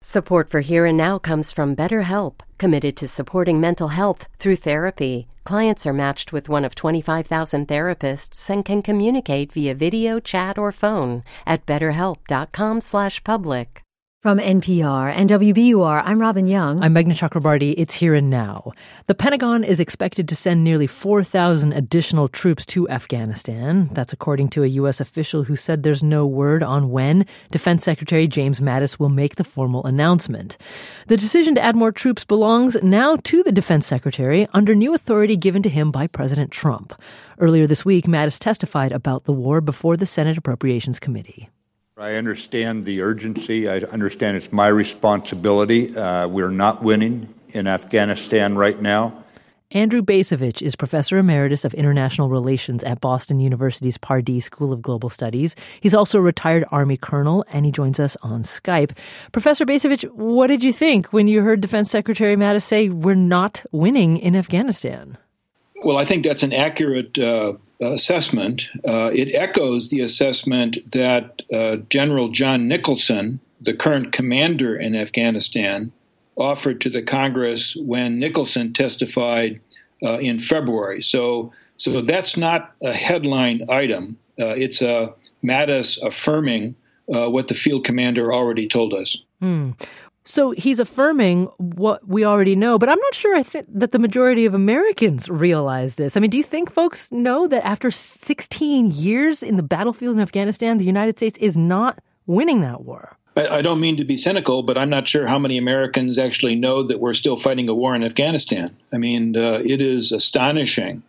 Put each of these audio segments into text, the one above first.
Support for Here and Now comes from BetterHelp, committed to supporting mental health through therapy. Clients are matched with one of 25,000 therapists and can communicate via video, chat, or phone at betterhelp.com/public. From NPR and WBUR, I'm Robin Young. I'm Meghna Chakrabarti. It's Here and Now. The Pentagon is expected to send nearly 4,000 additional troops to Afghanistan. That's according to a U.S. official who said there's no word on when Defense Secretary James Mattis will make the formal announcement. The decision to add more troops belongs now to the Defense Secretary under new authority given to him by President Trump. Earlier this week, Mattis testified about the war before the Senate Appropriations Committee. I understand the urgency. I understand it's my responsibility. We're not winning in Afghanistan right now. Andrew Bacevich is Professor Emeritus of International Relations at Boston University's Pardee School of Global Studies. He's also a retired Army colonel, and he joins us on Skype. Professor Bacevich, what did you think when you heard Defense Secretary Mattis say we're not winning in Afghanistan? Well, I think that's an accurate assessment. It echoes the assessment that General John Nicholson, the current commander in Afghanistan, offered to the Congress when Nicholson testified in February. So that's not a headline item. It's Mattis affirming what the field commander already told us. So he's affirming what we already know, but I'm not sure that the majority of Americans realize this. I mean, do you think folks know that after 16 years in the battlefield in Afghanistan, the United States is not winning that war? I don't mean to be cynical, but I'm not sure how many Americans actually know that we're still fighting a war in Afghanistan. I mean, it is astonishing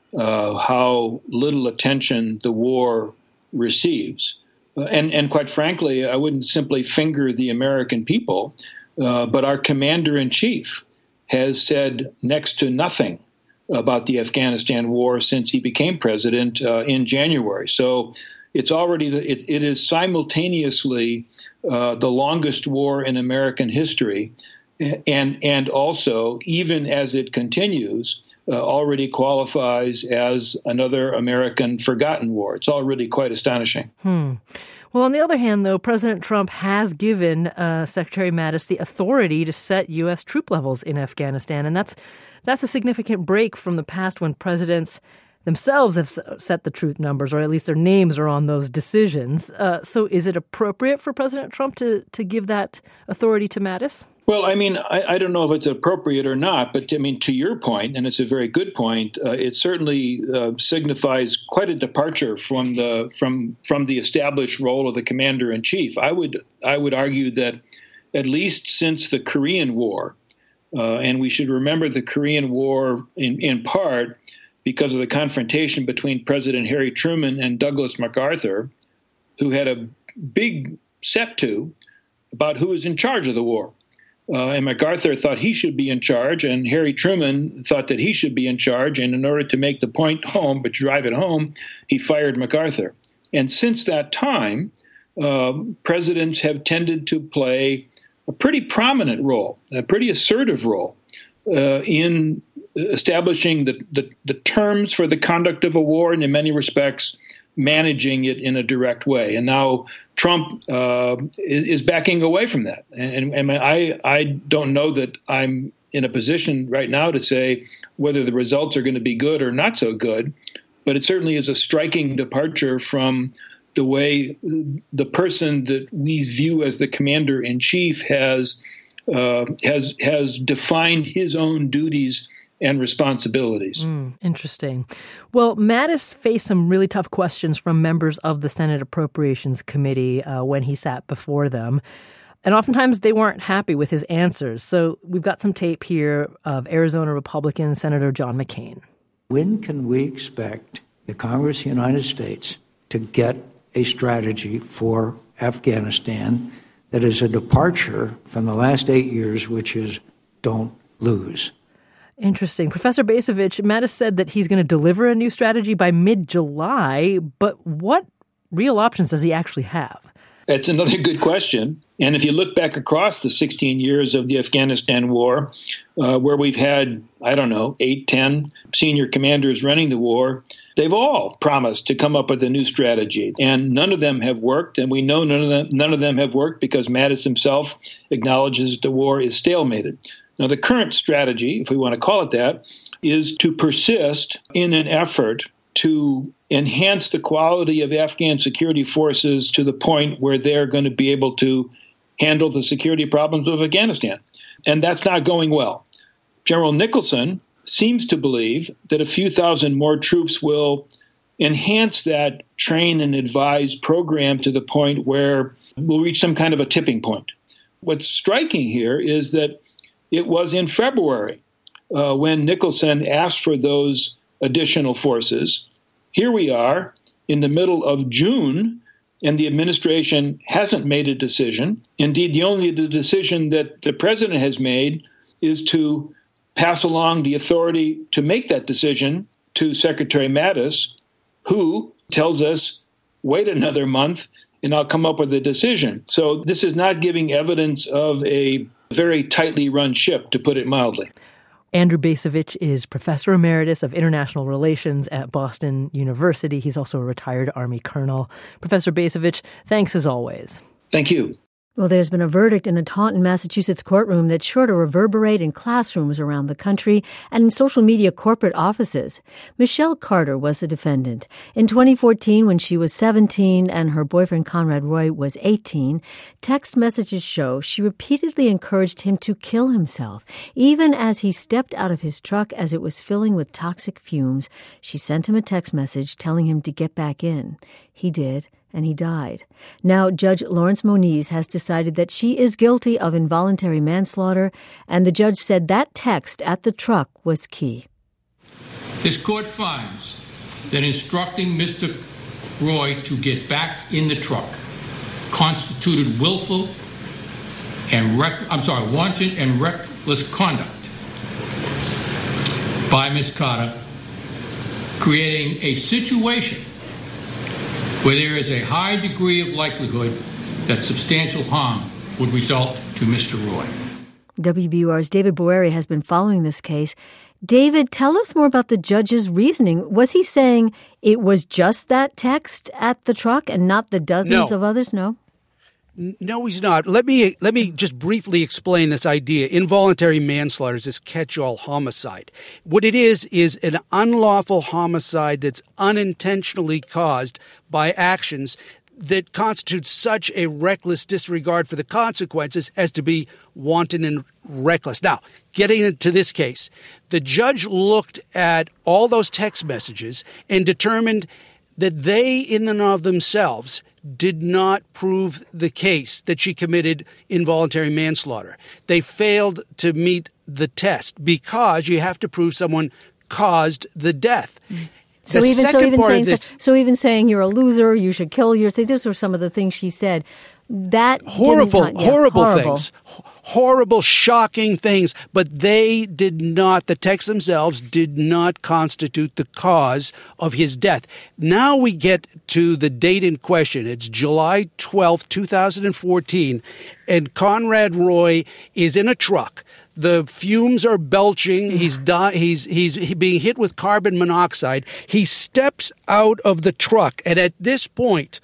how little attention the war receives. And quite frankly, I wouldn't simply finger the American people, but our commander-in-chief has said next to nothing about the Afghanistan war since he became president in January. So it's already it is simultaneously the longest war in American history, and also, even as it continues, already qualifies as another American forgotten war. It's already quite astonishing. Well, on the other hand, though, President Trump has given Secretary Mattis the authority to set U.S. troop levels in Afghanistan, and that's a significant break from the past when presidents themselves have set the troop numbers, or at least their names are on those decisions. So is it appropriate for President Trump to give that authority to Mattis? Well, I mean, I don't know if it's appropriate or not, but I mean, to your point, and it's a very good point, it certainly signifies quite a departure from the established role of the commander-in-chief. I would argue that at least since the Korean War, and we should remember the Korean War in part because of the confrontation between President Harry Truman and Douglas MacArthur, who had a big set-to about who was in charge of the war. And MacArthur thought he should be in charge, and Harry Truman thought that he should be in charge. And in order to make the point home, but drive it home, he fired MacArthur. And since that time, presidents have tended to play a pretty prominent role, a pretty assertive role in establishing the terms for the conduct of a war, and in many respects, managing it in a direct way. And now Trump is backing away from that. And I don't know that I'm in a position right now to say whether the results are going to be good or not so good, but it certainly is a striking departure from the way the person that we view as the commander-in-chief has defined his own duties and responsibilities. Interesting. Well, Mattis faced some really tough questions from members of the Senate Appropriations Committee when he sat before them. And oftentimes they weren't happy with his answers. So we've got some tape here of Arizona Republican Senator John McCain. When can we expect the Congress of the United States to get a strategy for Afghanistan that is a departure from the last 8 years, which is don't lose? Interesting. Professor Bacevich, Mattis said that he's going to deliver a new strategy by mid-July, but what real options does he actually have? That's another good question. And if you look back across the 16 years of the Afghanistan war, where we've had, 8, 10 senior commanders running the war, they've all promised to come up with a new strategy, and none of them have worked. And we know none of them have worked because Mattis himself acknowledges the war is stalemated. Now, the current strategy, if we want to call it that, is to persist in an effort to enhance the quality of Afghan security forces to the point where they're going to be able to handle the security problems of Afghanistan. And that's not going well. General Nicholson seems to believe that a few thousand more troops will enhance that train and advise program to the point where we'll reach some kind of a tipping point. What's striking here is that it was in February when Nicholson asked for those additional forces. Here we are in the middle of June, and the administration hasn't made a decision. Indeed, the only decision that the president has made is to pass along the authority to make that decision to Secretary Mattis, who tells us, wait another month and I'll come up with a decision. So this is not giving evidence of a very tightly run ship, to put it mildly. Andrew Bacevich is Professor Emeritus of International Relations at Boston University. He's also a retired Army colonel. Professor Bacevich, thanks as always. Thank you. Well, there's been a verdict in a Taunton, Massachusetts courtroom that's sure to reverberate in classrooms around the country and in social media corporate offices. Michelle Carter was the defendant. In 2014, when she was 17 and her boyfriend Conrad Roy was 18, text messages show she repeatedly encouraged him to kill himself. Even as he stepped out of his truck as it was filling with toxic fumes, she sent him a text message telling him to get back in. He did. And he died. Now, Judge Lawrence Moniz has decided that she is guilty of involuntary manslaughter, and the judge said that text at the truck was key. This court finds that instructing Mr. Roy to get back in the truck constituted wanton and reckless conduct by Ms. Carter, creating a situation where there is a high degree of likelihood that substantial harm would result to Mr. Roy. WBUR's David Boeri has been following this case. David, tell us more about the judge's reasoning. Was he saying it was just that text at the truck and not the dozens of others? No? No, he's not. Let me just briefly explain this idea. Involuntary manslaughter is this catch-all homicide. What it is an unlawful homicide that's unintentionally caused by actions that constitute such a reckless disregard for the consequences as to be wanton and reckless. Now, getting into this case, the judge looked at all those text messages and determined that they, in and of themselves, did not prove the case that she committed involuntary manslaughter. They failed to meet the test because you have to prove someone caused the death. So even saying you're a loser, you should kill yourself. Those were some of the things she said. That horrible things. Horrible, shocking things, but they did not, the texts themselves did not constitute the cause of his death. Now we get to the date in question. It's July 12th, 2014, and Conrad Roy is in a truck. The fumes are belching. He's being hit with carbon monoxide. He steps out of the truck, and at this point,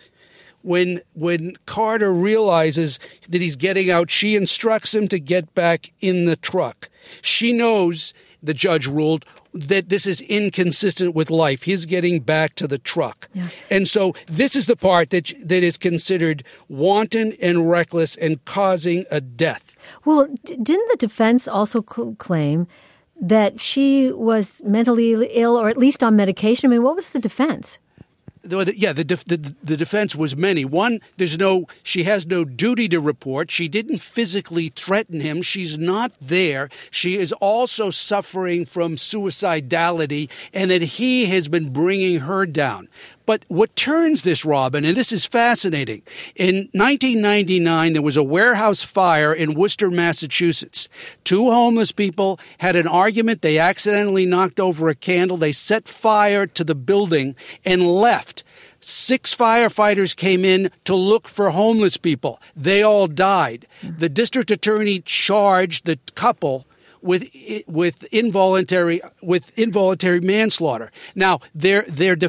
when Carter realizes that he's getting out, she instructs him to get back in the truck. She knows, the judge ruled, that this is inconsistent with life. He's getting back to the truck. Yeah. And so this is the part that is considered wanton and reckless and causing a death. Well, didn't the defense also claim that she was mentally ill or at least on medication? I mean, what was the defense? Yeah, the defense was many. One, she has no duty to report. She didn't physically threaten him. She's not there. She is also suffering from suicidality, and that he has been bringing her down. But what turns this, Robin, and this is fascinating, in 1999, there was a warehouse fire in Worcester, Massachusetts. Two homeless people had an argument. They accidentally knocked over a candle. They set fire to the building and left. 6 firefighters came in to look for homeless people. They all died. The district attorney charged the couple with involuntary manslaughter. Now, their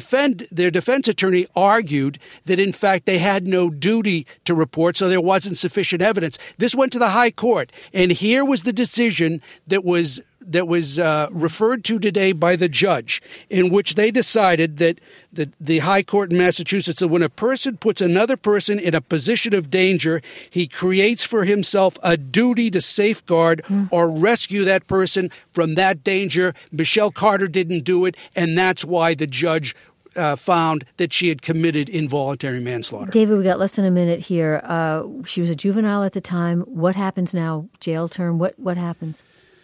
defense attorney argued that in fact they had no duty to report, so there wasn't sufficient evidence. This went to the High Court, and here was the decision that was referred to today by the judge, in which they decided that the High Court in Massachusetts, that when a person puts another person in a position of danger, he creates for himself a duty to safeguard or rescue that person from that danger. Michelle Carter didn't do it, and that's why the judge found that she had committed involuntary manslaughter. David, we got less than a minute here. She was a juvenile at the time. What happens now? Jail term? What happens?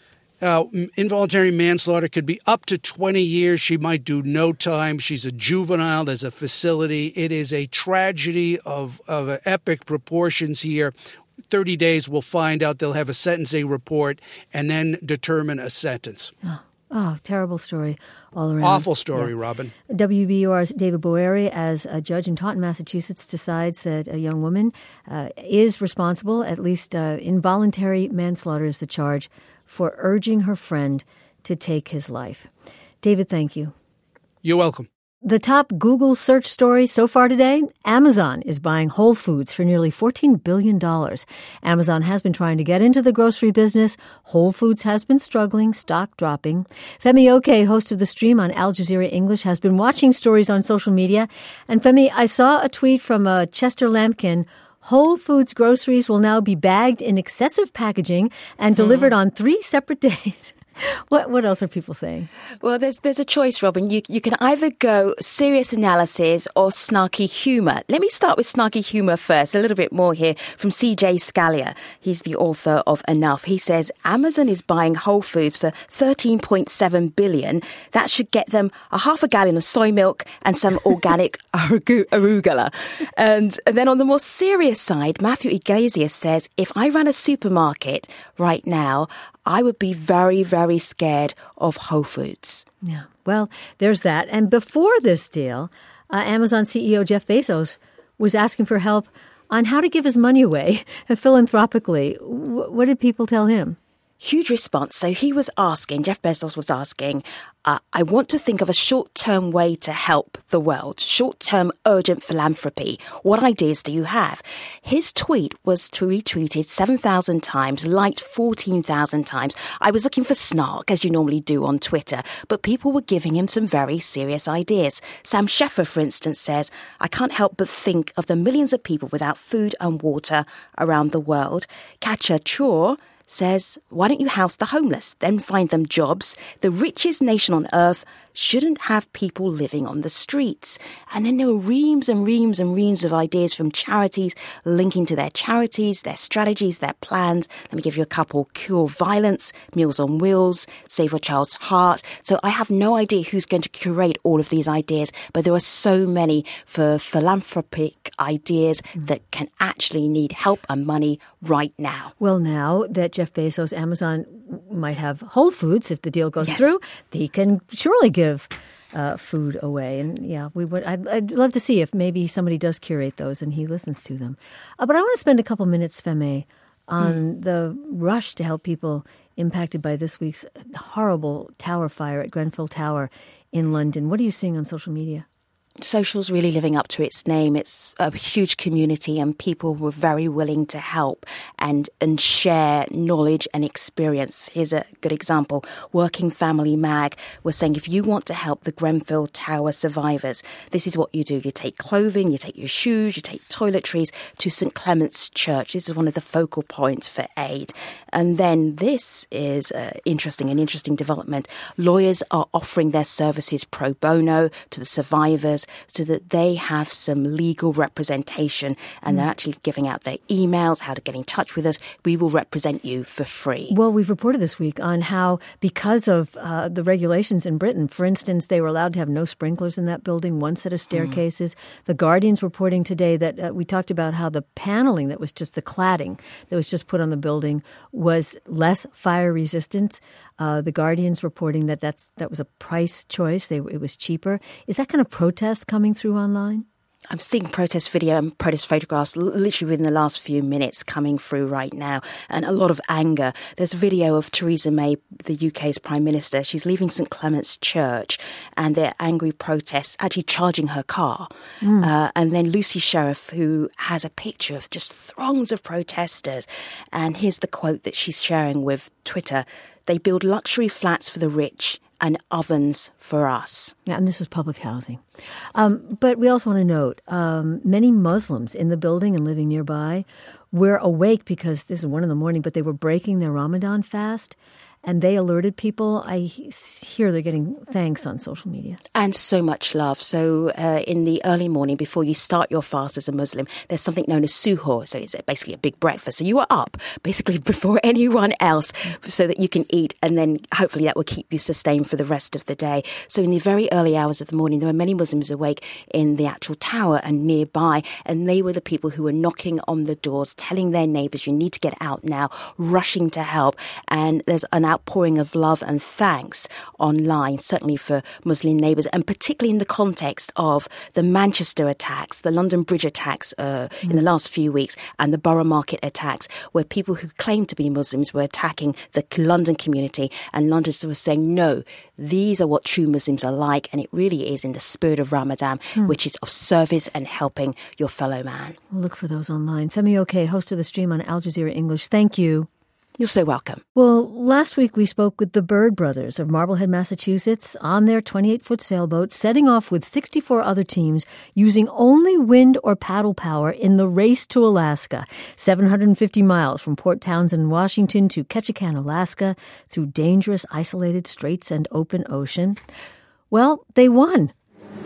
Involuntary manslaughter could be up to 20 years. She might do no time. She's a juvenile. There's a facility. It is a tragedy of epic proportions here. 30 days, we'll find out. They'll have a sentencing report and then determine a sentence. Oh, terrible story all around. Awful story, Robin. WBUR's David Boeri, as a judge in Taunton, Massachusetts, decides that a young woman is responsible, at least involuntary manslaughter is the charge, for urging her friend to take his life. David, thank you. You're welcome. The top Google search story so far today, Amazon is buying Whole Foods for nearly $14 billion. Amazon has been trying to get into the grocery business. Whole Foods has been struggling, stock dropping. Femi Oke, host of The Stream on Al Jazeera English, has been watching stories on social media. And Femi, I saw a tweet from Chester Lampkin. Whole Foods groceries will now be bagged in excessive packaging and delivered on 3 separate days. What else are people saying? Well, there's a choice, Robin. You can either go serious analysis or snarky humour. Let me start with snarky humour first. A little bit more here from CJ Scalia. He's the author of Enough. He says Amazon is buying Whole Foods for $13.7 billion. That should get them a half a gallon of soy milk and some organic arugula. And then on the more serious side, Matthew Iglesias says, if I ran a supermarket right now, I would be very, very scared of Whole Foods. Yeah, well, there's that. And before this deal, Amazon CEO Jeff Bezos was asking for help on how to give his money away philanthropically. What did people tell him? Huge response. So Jeff Bezos was asking, I want to think of a short-term way to help the world, short-term urgent philanthropy. What ideas do you have? His tweet was retweeted 7,000 times, liked 14,000 times. I was looking for snark, as you normally do on Twitter, but people were giving him some very serious ideas. Sam Sheffer, for instance, says, I can't help but think of the millions of people without food and water around the world. Katja Chor says, why don't you house the homeless, then find them jobs? The richest nation on earth shouldn't have people living on the streets. And then there were reams and reams and reams of ideas from charities linking to their charities, their strategies, their plans. Let me give you a couple. Cure Violence, Meals on Wheels, Save a Child's Heart. So I have no idea who's going to curate all of these ideas, but there are so many for philanthropic ideas that can actually need help and money right now. Well, now that Jeff Bezos, Amazon might have Whole Foods, if the deal goes through, they can surely give food away. And yeah, I'd love to see if maybe somebody does curate those and he listens to them. But I want to spend a couple minutes, Femi, on the rush to help people impacted by this week's horrible tower fire at Grenfell Tower in London. What are you seeing on social media? Social's really living up to its name. It's a huge community and people were very willing to help and share knowledge and experience. Here's a good example. Working Family Mag was saying if you want to help the Grenfell Tower survivors, this is what you do. You take clothing, you take your shoes, you take toiletries to St. Clement's Church. This is one of the focal points for aid. And then this is an interesting development. Lawyers are offering their services pro bono to the survivors so that they have some legal representation and they're actually giving out their emails, how to get in touch with us. We will represent you for free. Well, we've reported this week on how because of the regulations in Britain, for instance, they were allowed to have no sprinklers in that building, one set of staircases. The Guardian's reporting today that we talked about how the paneling that was just the cladding that was just put on the building was less fire resistant. The Guardian's reporting that was a price choice. It was cheaper. Is that kind of protest coming through online? I'm seeing protest video and protest photographs literally within the last few minutes coming through right now, and a lot of anger. There's a video of Theresa May, the UK's Prime Minister. She's leaving St Clement's Church, and they're angry protests, actually charging her car. And then Lucy Sheriff, who has a picture of just throngs of protesters. And here's the quote that she's sharing with Twitter. "They build luxury flats for the rich and ovens for us." Yeah, and this is public housing. But we also want to note, many Muslims in the building and living nearby were awake because this is 1 a.m, but they were breaking their Ramadan fast. And they alerted people. I hear they're getting thanks on social media. And so much love. So in the early morning, before you start your fast as a Muslim, there's something known as suhoor. So it's basically a big breakfast. So you are up basically before anyone else so that you can eat. And then hopefully that will keep you sustained for the rest of the day. So in the very early hours of the morning, there were many Muslims awake in the actual tower and nearby. And they were the people who were knocking on the doors, telling their neighbours, you need to get out now, rushing to help. And there's an outpouring of love and thanks online, certainly for Muslim neighbours, and particularly in the context of the Manchester attacks, the London Bridge attacks in the last few weeks, and the Borough Market attacks, where people who claimed to be Muslims were attacking the London community, and Londoners were saying, no, these are what true Muslims are like, and it really is in the spirit of Ramadan, which is of service and helping your fellow man. We'll look for those online. Femi Oke, host of the stream on Al Jazeera English. Thank you. You're so welcome. Well, last week we spoke with the Bird brothers of Marblehead, Massachusetts, on their 28-foot sailboat, setting off with 64 other teams using only wind or paddle power in the race to Alaska, 750 miles from Port Townsend, Washington to Ketchikan, Alaska, through dangerous, isolated straits and open ocean. Well, they won.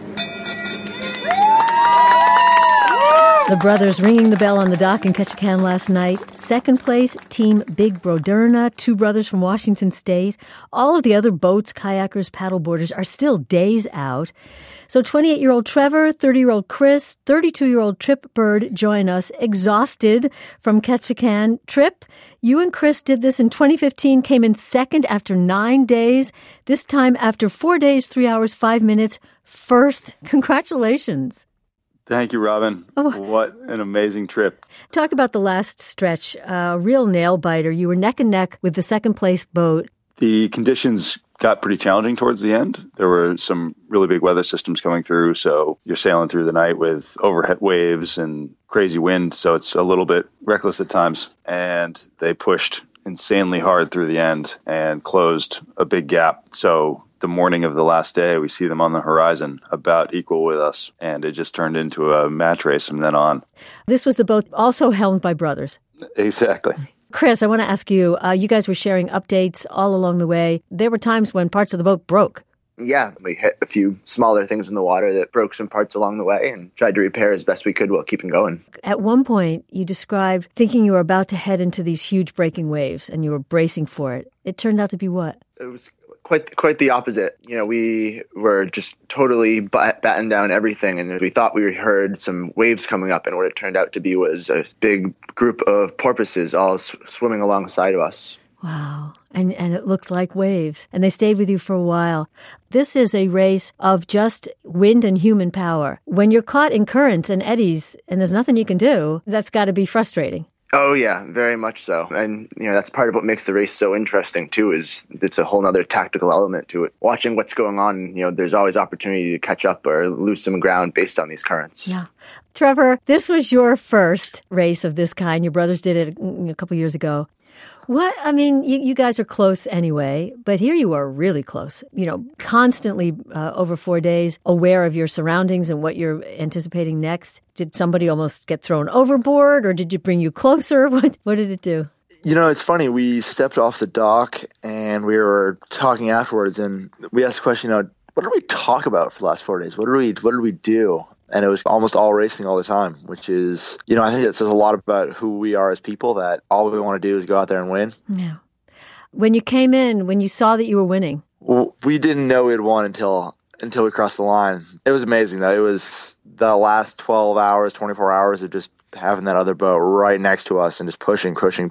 The brothers ringing the bell on the dock in Ketchikan last night. Second place, Team Big Broderna, 2 brothers from Washington State. All of the other boats, kayakers, paddleboarders are still days out. So 28-year-old Trevor, 30-year-old Chris, 32-year-old Trip Bird join us, exhausted from Ketchikan. Trip, you and Chris did this in 2015, came in second after 9 days. This time after 4 days, 3 hours, 5 minutes. First, congratulations. Thank you, Robin. Oh. What an amazing trip. Talk about the last stretch. Real nail-biter. You were neck and neck with the second-place boat. The conditions got pretty challenging towards the end. There were some really big weather systems coming through, so you're sailing through the night with overhead waves and crazy wind, so it's a little bit reckless at times. And they pushed insanely hard through the end and closed a big gap. So the morning of the last day, we see them on the horizon, about equal with us. And it just turned into a match race from then on. This was the boat also helmed by brothers. Exactly. Chris, I want to ask you, you guys were sharing updates all along the way. There were times when parts of the boat broke. Yeah, we hit a few smaller things in the water that broke some parts along the way and tried to repair as best we could while keeping going. At one point, you described thinking you were about to head into these huge breaking waves and you were bracing for it. It turned out to be what? It was quite the opposite. You know, we were just totally batting down everything, and we thought we heard some waves coming up, and what it turned out to be was a big group of porpoises all swimming alongside of us. Wow. And it looked like waves. And they stayed with you for a while. This is a race of just wind and human power. When you're caught in currents and eddies and there's nothing you can do, that's got to be frustrating. Oh, yeah, very much so. And, you know, that's part of what makes the race so interesting, too, is it's a whole other tactical element to it. Watching what's going on, you know, there's always opportunity to catch up or lose some ground based on these currents. Yeah. Trevor, this was your first race of this kind. Your brothers did it a couple years ago. What? I mean, you guys are close anyway, but here you are really close, you know, constantly over 4 days, aware of your surroundings and what you're anticipating next. Did somebody almost get thrown overboard, or did it bring you closer? What did it do? You know, it's funny. We stepped off the dock and we were talking afterwards, and we asked the question, you know, what did we talk about for the last 4 days? What did we do? And it was almost all racing all the time, which is, you know, I think it says a lot about who we are as people, that all we want to do is go out there and win. Yeah. When you came in, when you saw that you were winning. Well, we didn't know we'd won until we crossed the line. It was amazing, though. It was the last 12 hours, 24 hours of just having that other boat right next to us and just pushing.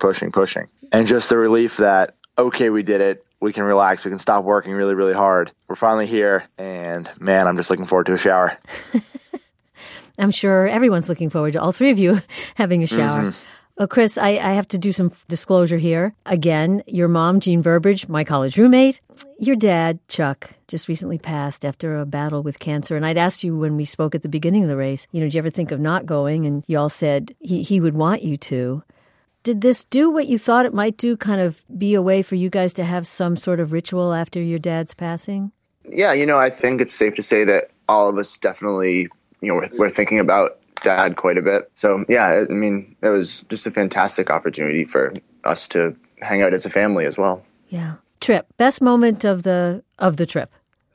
And just the relief that, okay, we did it. We can relax. We can stop working really, really hard. We're finally here. And, man, I'm just looking forward to a shower. I'm sure everyone's looking forward to all three of you having a shower. Mm-hmm. Well, Chris, I have to do some disclosure here. Again, your mom, Jean Burbridge, my college roommate. Your dad, Chuck, just recently passed after a battle with cancer. And I'd asked you when we spoke at the beginning of the race, did you ever think of not going? And you all said he would want you to. Did this do what you thought it might do, kind of be a way for you guys to have some sort of ritual after your dad's passing? Yeah, I think it's safe to say that all of us definitely, we're thinking about Dad quite a bit. So, yeah, it was just a fantastic opportunity for us to hang out as a family as well. Yeah. Trip. Best moment of the trip?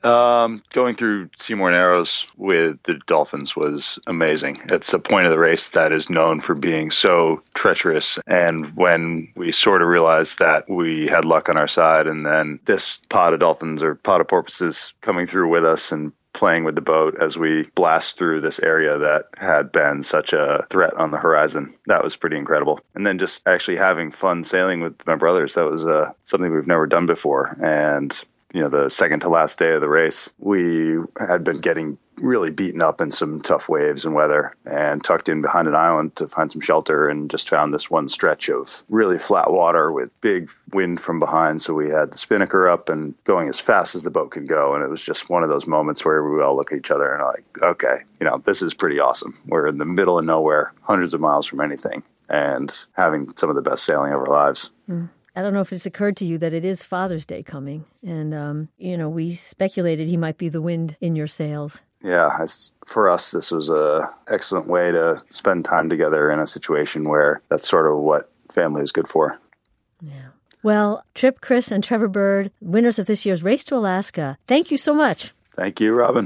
Going through Seymour Narrows with the Dolphins was amazing. It's a point of the race that is known for being so treacherous. And when we sort of realized that we had luck on our side, and then this pod of dolphins or pod of porpoises coming through with us and playing with the boat as we blast through this area that had been such a threat on the horizon. That was pretty incredible. And then just actually having fun sailing with my brothers, that was something we've never done before. And the second to last day of the race, we had been getting really beaten up in some tough waves and weather and tucked in behind an island to find some shelter, and just found this one stretch of really flat water with big wind from behind. So we had the spinnaker up and going as fast as the boat could go. And it was just one of those moments where we all look at each other and are like, okay, this is pretty awesome. We're in the middle of nowhere, hundreds of miles from anything, and having some of the best sailing of our lives. Mm. I don't know if it's occurred to you that it is Father's Day coming. And, we speculated he might be the wind in your sails. Yeah, for us, this was an excellent way to spend time together in a situation where that's sort of what family is good for. Yeah. Well, Trip, Chris, and Trevor Bird, winners of this year's Race to Alaska, thank you so much. Thank you, Robin.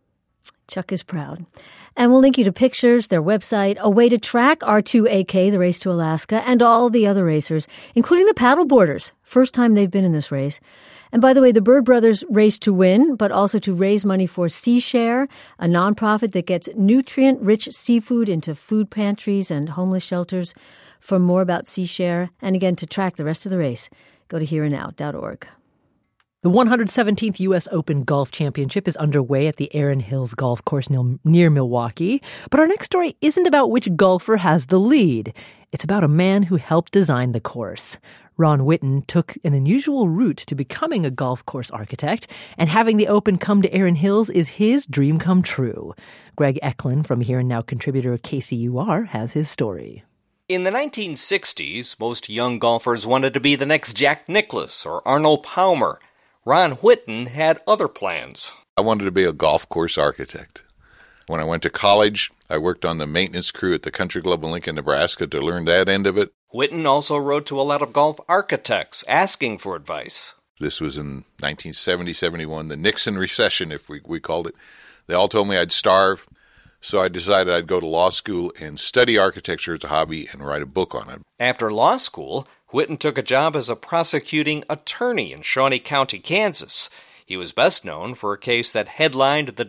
Chuck is proud. And we'll link you to pictures, their website, a way to track R2AK, the Race to Alaska, and all the other racers, including the paddleboarders. First time they've been in this race. And by the way, the Bird brothers race to win, but also to raise money for SeaShare, a nonprofit that gets nutrient-rich seafood into food pantries and homeless shelters. For more about SeaShare, and again, to track the rest of the race, go to hereandnow.org. The 117th U.S. Open Golf Championship is underway at the Erin Hills Golf Course near Milwaukee. But our next story isn't about which golfer has the lead. It's about a man who helped design the course. Ron Whitten took an unusual route to becoming a golf course architect, and having the Open come to Erin Hills is his dream come true. Greg Eklund from Here and Now contributor KCUR has his story. In the 1960s, most young golfers wanted to be the next Jack Nicklaus or Arnold Palmer. Ron Whitten had other plans. I wanted to be a golf course architect. When I went to college, I worked on the maintenance crew at the Country Club in Lincoln, Nebraska to learn that end of it. Whitten also wrote to a lot of golf architects asking for advice. This was in 1970-71, the Nixon recession, if we called it. They all told me I'd starve, so I decided I'd go to law school and study architecture as a hobby and write a book on it. After law school, Whitten took a job as a prosecuting attorney in Shawnee County, Kansas. He was best known for a case that headlined the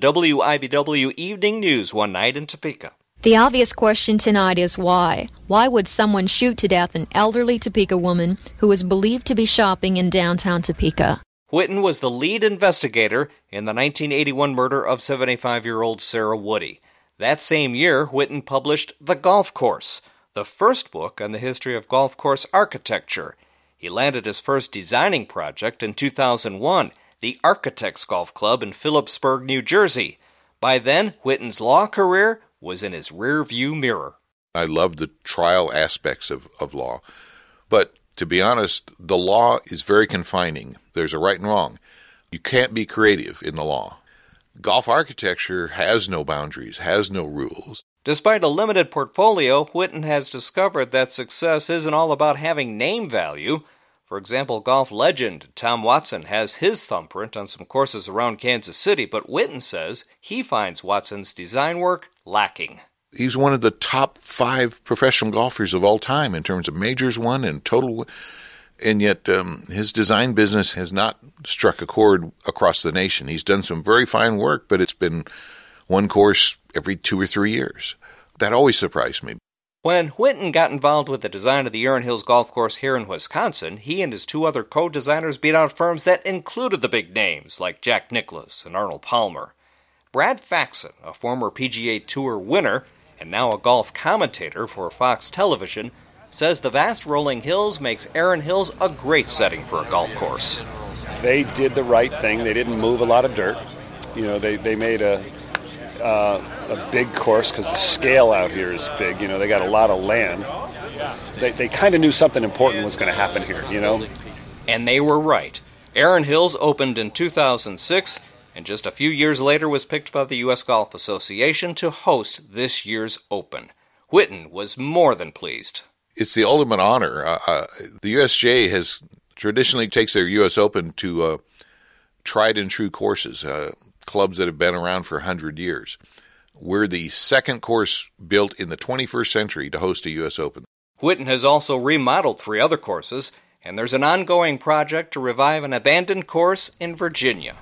WIBW Evening News one night in Topeka. The obvious question tonight is why? Why would someone shoot to death an elderly Topeka woman who was believed to be shopping in downtown Topeka? Whitten was the lead investigator in the 1981 murder of 75-year-old Sarah Woody. That same year, Whitten published The Golf Course, the first book on the history of golf course architecture. He landed his first designing project in 2001, the Architects Golf Club in Phillipsburg, New Jersey. By then, Whitten's law career was in his rearview mirror. I love the trial aspects of law. But to be honest, the law is very confining. There's a right and wrong. You can't be creative in the law. Golf architecture has no boundaries, has no rules. Despite a limited portfolio, Whitten has discovered that success isn't all about having name value. For example, golf legend Tom Watson has his thumbprint on some courses around Kansas City, but Whitten says he finds Watson's design work lacking. He's one of the top 5 professional golfers of all time in terms of majors won and total, and yet his design business has not struck a chord across the nation. He's done some very fine work, but it's been one course every 2 or 3 years. That always surprised me. When Whitten got involved with the design of the Erin Hills Golf Course here in Wisconsin, he and his 2 other co-designers beat out firms that included the big names like Jack Nicklaus and Arnold Palmer. Brad Faxon, a former PGA Tour winner and now a golf commentator for Fox Television, says the vast rolling hills makes Erin Hills a great setting for a golf course. They did the right thing. They didn't move a lot of dirt. You know, they made a big course because the scale out here is big. You know, they got a lot of land. They kind of knew something important was going to happen here, you know. And they were right. Erin Hills opened in 2006, and just a few years later was picked by the U.S. Golf Association to host this year's Open. Whitten was more than pleased. It's the ultimate honor. The USGA has traditionally takes their U.S. Open to tried and true courses, clubs that have been around for 100 years. We're the second course built in the 21st century to host a U.S. Open. Whitten has also remodeled 3 other courses, and there's an ongoing project to revive an abandoned course in Virginia.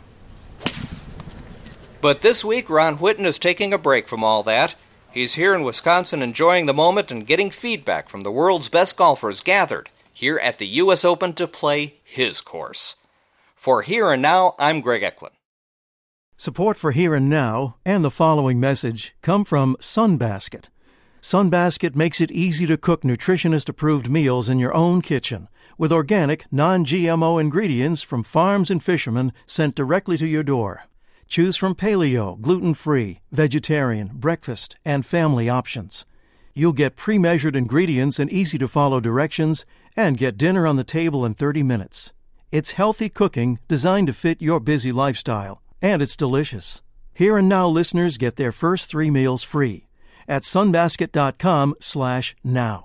But this week, Ron Whitten is taking a break from all that. He's here in Wisconsin enjoying the moment and getting feedback from the world's best golfers gathered here at the U.S. Open to play his course. For Here and Now, I'm Greg Eklund. Support for Here and Now and the following message come from Sunbasket. Sunbasket makes it easy to cook nutritionist-approved meals in your own kitchen with organic, non-GMO ingredients from farms and fishermen sent directly to your door. Choose from paleo, gluten-free, vegetarian, breakfast, and family options. You'll get pre-measured ingredients and easy-to-follow directions and get dinner on the table in 30 minutes. It's healthy cooking designed to fit your busy lifestyle, and it's delicious. Here and Now listeners get their first 3 meals free at sunbasket.com/now.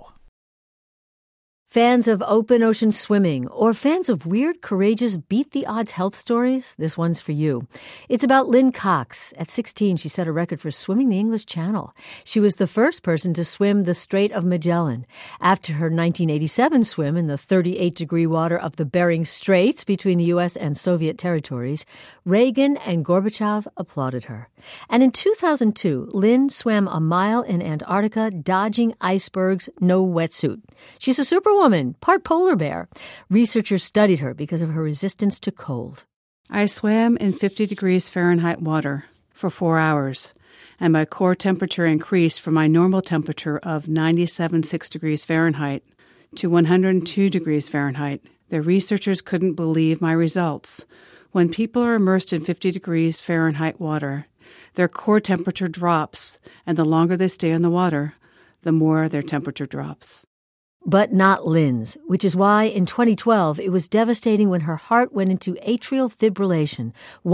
Fans of open ocean swimming or fans of weird, courageous, beat-the-odds health stories? This one's for you. It's about Lynn Cox. At 16, she set a record for swimming the English Channel. She was the first person to swim the Strait of Magellan. After her 1987 swim in the 38-degree water of the Bering Straits between the U.S. and Soviet territories, Reagan and Gorbachev applauded her. And in 2002, Lynn swam a mile in Antarctica, dodging icebergs, no wetsuit. She's a superwoman, part polar bear. Researchers studied her because of her resistance to cold. I swam in 50 degrees Fahrenheit water for 4 hours, and my core temperature increased from my normal temperature of 97.6 degrees Fahrenheit to 102 degrees Fahrenheit. The researchers couldn't believe my results. When people are immersed in 50 degrees Fahrenheit water, their core temperature drops, and the longer they stay in the water, the more their temperature drops. But not Lynn's, which is why in 2012 it was devastating when her heart went into atrial fibrillation,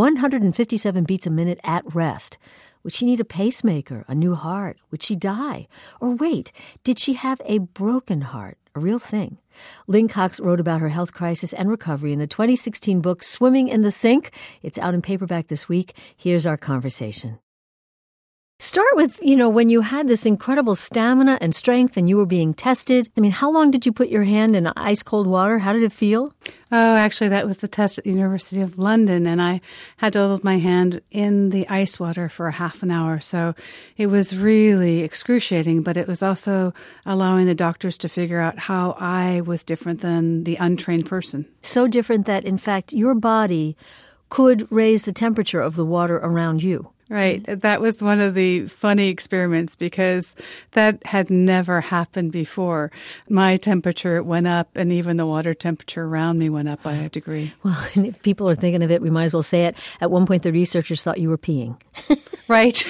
157 beats a minute at rest. Would she need a pacemaker, a new heart? Would she die? Or wait, did she have a broken heart? A real thing. Lynn Cox wrote about her health crisis and recovery in the 2016 book Swimming in the Sink. It's out in paperback this week. Here's our conversation. Start with, when you had this incredible stamina and strength and you were being tested. I mean, how long did you put your hand in ice cold water? How did it feel? Oh, actually, that was the test at the University of London, and I had to hold my hand in the ice water for a half an hour. So it was really excruciating, but it was also allowing the doctors to figure out how I was different than the untrained person. So different that, in fact, your body could raise the temperature of the water around you. Right. That was one of the funny experiments because that had never happened before. My temperature went up and even the water temperature around me went up by a degree. Well, if people are thinking of it, we might as well say it. At one point, the researchers thought you were peeing. Right.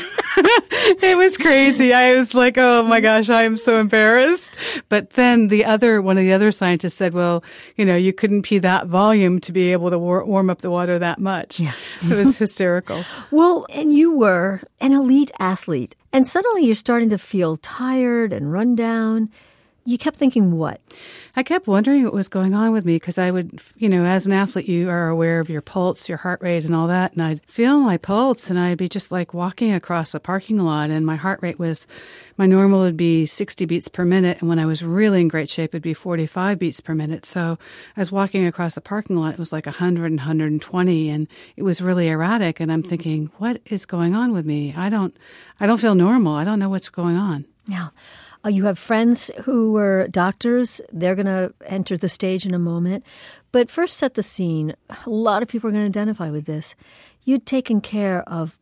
It was crazy. I was like, oh my gosh, I am so embarrassed. But then one of the other scientists said, well, you couldn't pee that volume to be able to warm up the water that much. Yeah. It was hysterical. Well, and you were an elite athlete, and suddenly you're starting to feel tired and run down. You kept thinking what? I kept wondering what was going on with me because I would, as an athlete, you are aware of your pulse, your heart rate and all that. And I'd feel my pulse and I'd be just like walking across a parking lot and my heart rate my normal would be 60 beats per minute. And when I was really in great shape, it'd be 45 beats per minute. So I was walking across the parking lot. It was like 100 and 120 and it was really erratic. And I'm thinking, what is going on with me? I don't feel normal. I don't know what's going on. Yeah. You have friends who were doctors. They're going to enter the stage in a moment. But first set the scene. A lot of people are going to identify with this. You'd taken care of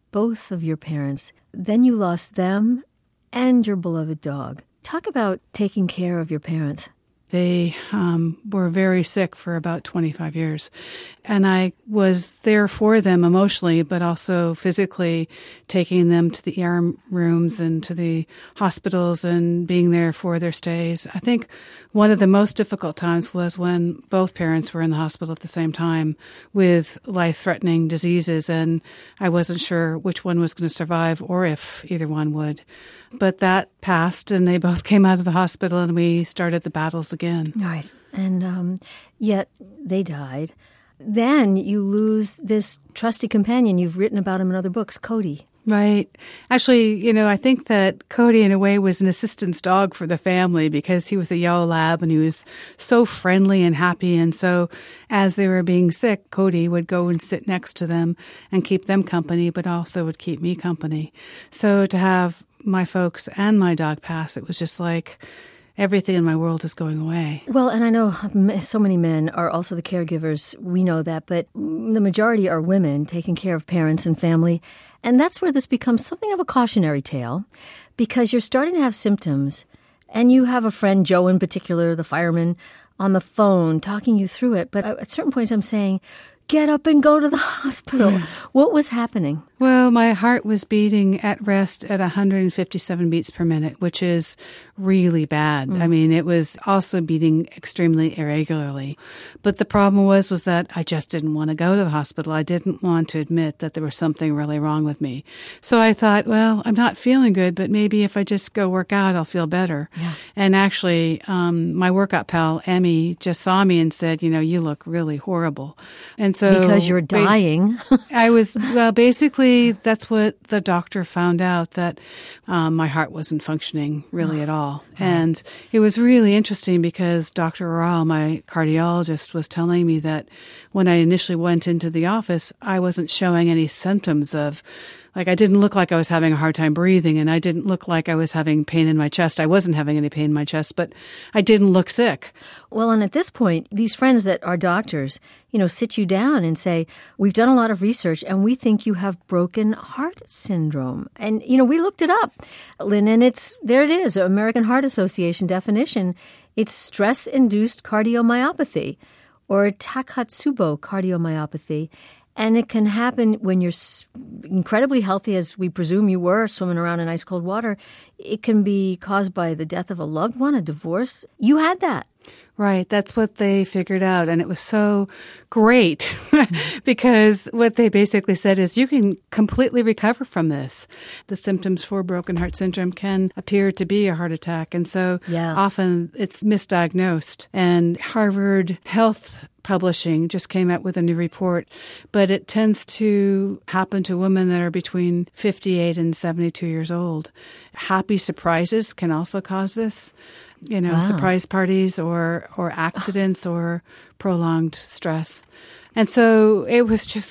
both of your parents. Then you lost them and your beloved dog. Talk about taking care of your parents. They were very sick for about 25 years. And I was there for them emotionally, but also physically, taking them to the ER rooms and to the hospitals and being there for their stays. I think one of the most difficult times was when both parents were in the hospital at the same time with life-threatening diseases, and I wasn't sure which one was going to survive or if either one would. But that passed, and they both came out of the hospital, and we started the battles again. Right. And yet they died. Then you lose this trusty companion. You've written about him in other books, Cody. Right. Actually, I think that Cody, in a way, was an assistance dog for the family because he was a yellow lab and he was so friendly and happy. And so as they were being sick, Cody would go and sit next to them and keep them company, but also would keep me company. So to have my folks and my dog pass, it was just like everything in my world is going away. Well, and I know so many men are also the caregivers. We know that, but the majority are women taking care of parents and family. And that's where this becomes something of a cautionary tale, because you're starting to have symptoms, and you have a friend, Joe in particular, the fireman, on the phone talking you through it. But at certain points I'm saying, get up and go to the hospital. What was happening? Well, my heart was beating at rest at 157 beats per minute, which is really bad. I mean, it was also beating extremely irregularly. But the problem was that I just didn't want to go to the hospital. I didn't want to admit that there was something really wrong with me. So I thought, well, I'm not feeling good, but maybe if I just go work out, I'll feel better. Yeah. And actually, my workout pal, Emmy, just saw me and said, you look really horrible. And so because you're dying. I was, basically, that's what the doctor found out, that my heart wasn't functioning really at all. And it was really interesting because Dr. Oral, my cardiologist, was telling me that when I initially went into the office, I wasn't showing any symptoms of, I didn't look like I was having a hard time breathing, and I didn't look like I was having pain in my chest. I wasn't having any pain in my chest, but I didn't look sick. Well, and at this point, these friends that are doctors, sit you down and say, we've done a lot of research, and we think you have broken heart syndrome. And, we looked it up, Lynn, and there it is, American Heart Association definition. It's stress-induced cardiomyopathy, or Takotsubo cardiomyopathy. And it can happen when you're incredibly healthy, as we presume you were, swimming around in ice cold water. It can be caused by the death of a loved one, a divorce. You had that. Right. That's what they figured out. And it was so great because what they basically said is you can completely recover from this. The symptoms for broken heart syndrome can appear to be a heart attack. And so often it's misdiagnosed. And Harvard Health Publishing just came out with a new report, but it tends to happen to women that are between 58 and 72 years old. Happy surprises can also cause this. Surprise parties or accidents or prolonged stress. And so it was just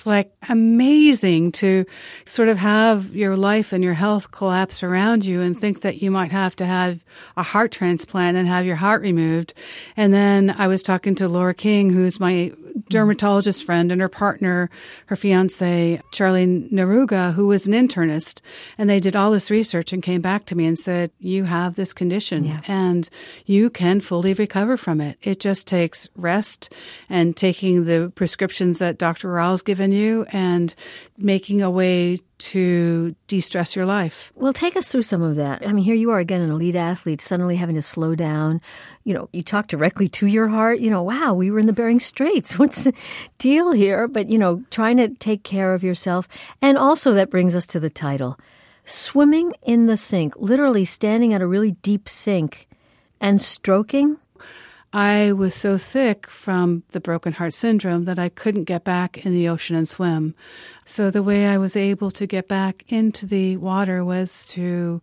amazing to sort of have your life and your health collapse around you and think that you might have to have a heart transplant and have your heart removed. And then I was talking to Laura King, who's my dermatologist friend, and her partner, her fiance, Charlie Naruga, who was an internist. And they did all this research and came back to me and said, you have this condition and you can fully recover from it. It just takes rest and taking the prescriptions that Dr. Rao's given you and making a way to de-stress your life. Well, take us through some of that. I mean, here you are again, an elite athlete, suddenly having to slow down. You talk directly to your heart. Wow, we were in the Bering Straits. What's the deal here? But, trying to take care of yourself. And also that brings us to the title, Swimming in the Sink, literally standing at a really deep sink and stroking. I was so sick from the broken heart syndrome that I couldn't get back in the ocean and swim. So the way I was able to get back into the water was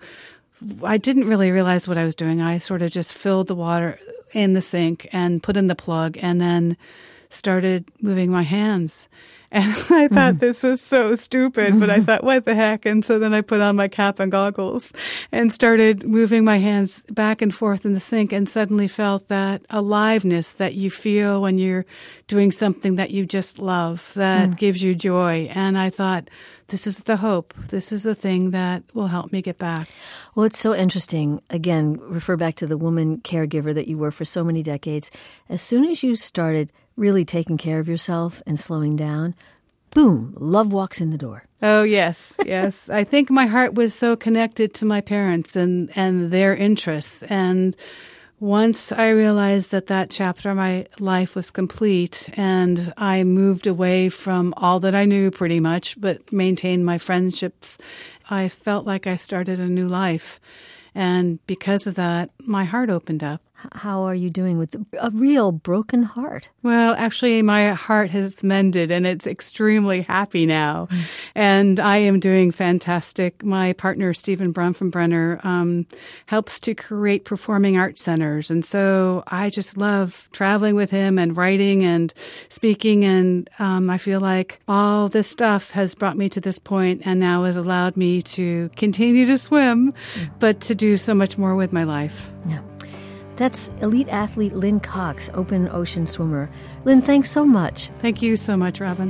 I didn't really realize what I was doing. I sort of just filled the water in the sink and put in the plug and then started moving my hands. And I thought this was so stupid, but I thought, what the heck? And so then I put on my cap and goggles and started moving my hands back and forth in the sink, and suddenly felt that aliveness that you feel when you're doing something that you just love, that gives you joy. And I thought, this is the hope. This is the thing that will help me get back. Well, it's so interesting. Again, refer back to the woman caregiver that you were for so many decades. As soon as you started really taking care of yourself and slowing down, boom, love walks in the door. Oh, yes, yes. I think my heart was so connected to my parents and their interests. And once I realized that chapter of my life was complete, and I moved away from all that I knew pretty much, but maintained my friendships, I felt like I started a new life. And because of that, my heart opened up. How are you doing with a real broken heart? Well, actually, my heart has mended, and it's extremely happy now. And I am doing fantastic. My partner, Stephen Bronfenbrenner, helps to create performing arts centers. And so I just love traveling with him and writing and speaking. And I feel like all this stuff has brought me to this point and now has allowed me to continue to swim, but to do so much more with my life. Yeah. That's elite athlete Lynn Cox, open ocean swimmer. Lynn, thanks so much. Thank you so much, Robin.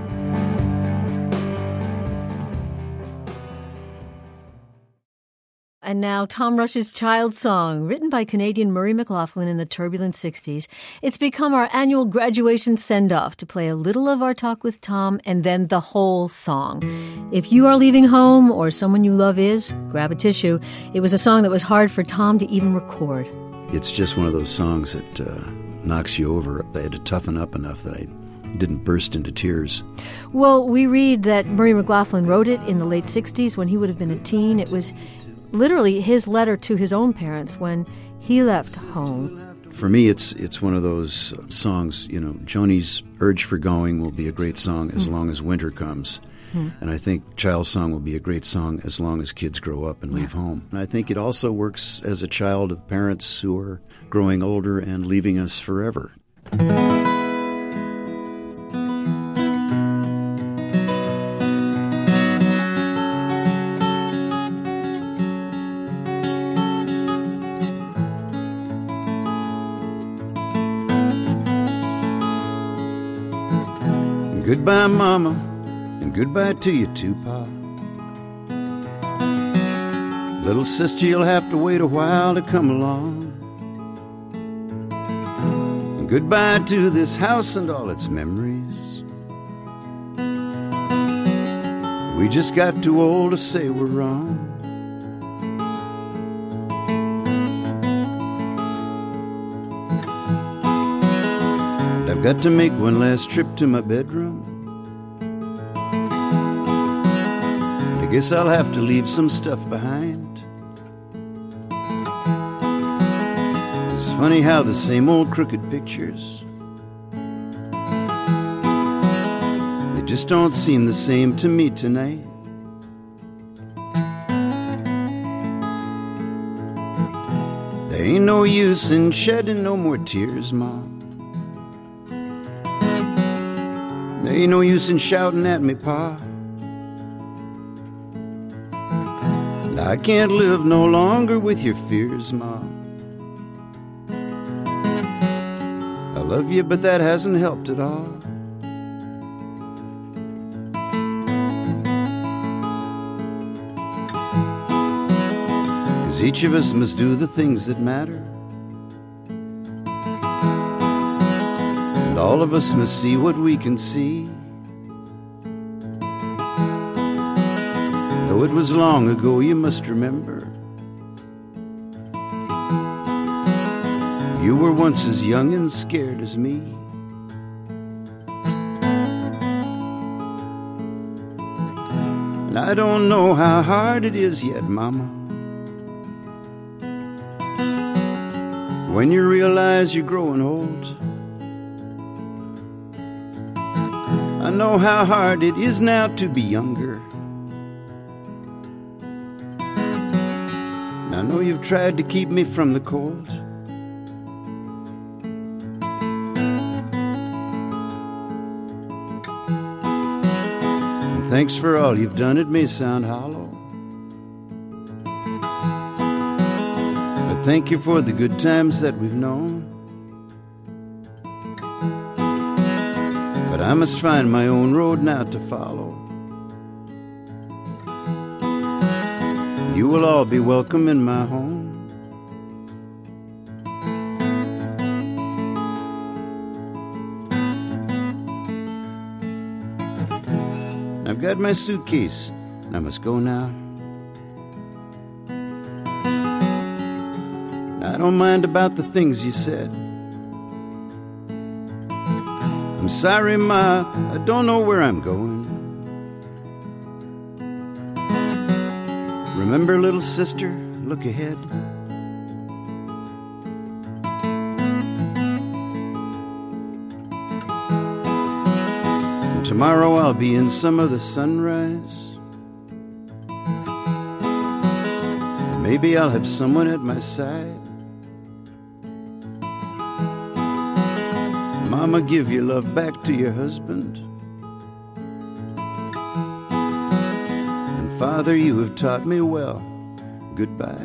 And now, Tom Rush's Child Song, written by Canadian Murray McLaughlin in the turbulent 60s. It's become our annual graduation send-off to play a little of our talk with Tom and then the whole song. If you are leaving home or someone you love is, grab a tissue. It was a song that was hard for Tom to even record. It's just one of those songs that knocks you over. I had to toughen up enough that I didn't burst into tears. Well, we read that Murray McLaughlin wrote it in the late 60s when he would have been a teen. It was literally his letter to his own parents when he left home. For me, it's one of those songs, Joni's Urge for Going will be a great song as long as winter comes. And I think Child's Song will be a great song as long as kids grow up and leave home. And I think it also works as a child of parents who are growing older and leaving us forever. Goodbye, Mama, and goodbye to you too, Pa. Little sister, you'll have to wait a while to come along. And goodbye to this house and all its memories. We just got too old to say we're wrong. And I've got to make one last trip to my bedroom. Guess I'll have to leave some stuff behind. It's funny how the same old crooked pictures, they just don't seem the same to me tonight. There ain't no use in shedding no more tears, Mom. There ain't no use in shouting at me, Pa. I can't live no longer with your fears, Mom. I love you, but that hasn't helped at all. 'Cause each of us must do the things that matter, and all of us must see what we can see. Though it was long ago, you must remember, you were once as young and scared as me. And I don't know how hard it is yet, Mama, when you realize you're growing old. I know how hard it is now to be younger. I know you've tried to keep me from the cold. Thanks for all you've done. It may sound hollow, but thank you for the good times that we've known. But I must find my own road now to follow. You will all be welcome in my home. I've got my suitcase, and I must go now. I don't mind about the things you said. I'm sorry, Ma, I don't know where I'm going. Remember, little sister, look ahead. And tomorrow I'll be in some of the sunrise. Maybe I'll have someone at my side. Mama, give your love back to your husband. And Father, you have taught me well. Goodbye.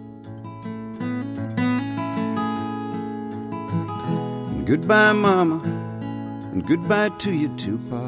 And goodbye, Mama. And goodbye to you too, Pa.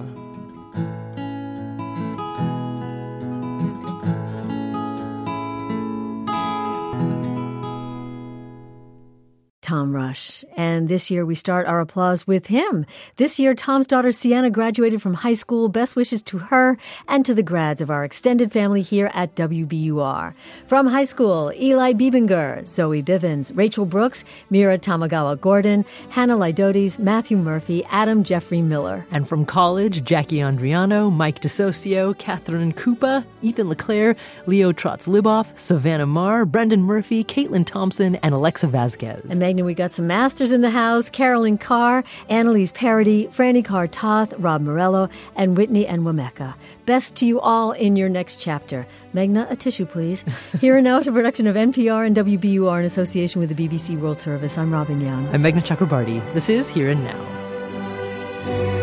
Tom Rush. And this year we start our applause with him. This year, Tom's daughter Sienna graduated from high school. Best wishes to her and to the grads of our extended family here at WBUR. From high school, Eli Biebinger, Zoe Bivens, Rachel Brooks, Mira Tamagawa-Gordon, Hannah Lydotes, Matthew Murphy, Adam Jeffrey Miller. And from college, Jackie Andriano, Mike DeSocio, Catherine Koopa, Ethan LeClaire, Leo Trotz-Liboff, Savannah Marr, Brendan Murphy, Caitlin Thompson, and Alexa Vasquez. And Magna, we got some masters in the house: Carolyn Carr, Annalise Parody, Franny Carr-Toth, Rob Morello, and Whitney and Wameka. Best to you all in your next chapter. Magna, a tissue, please. Here and Now is a production of NPR and WBUR in association with the BBC World Service. I'm Robin Young. I'm Magna Chakrabarty. This is Here and Now.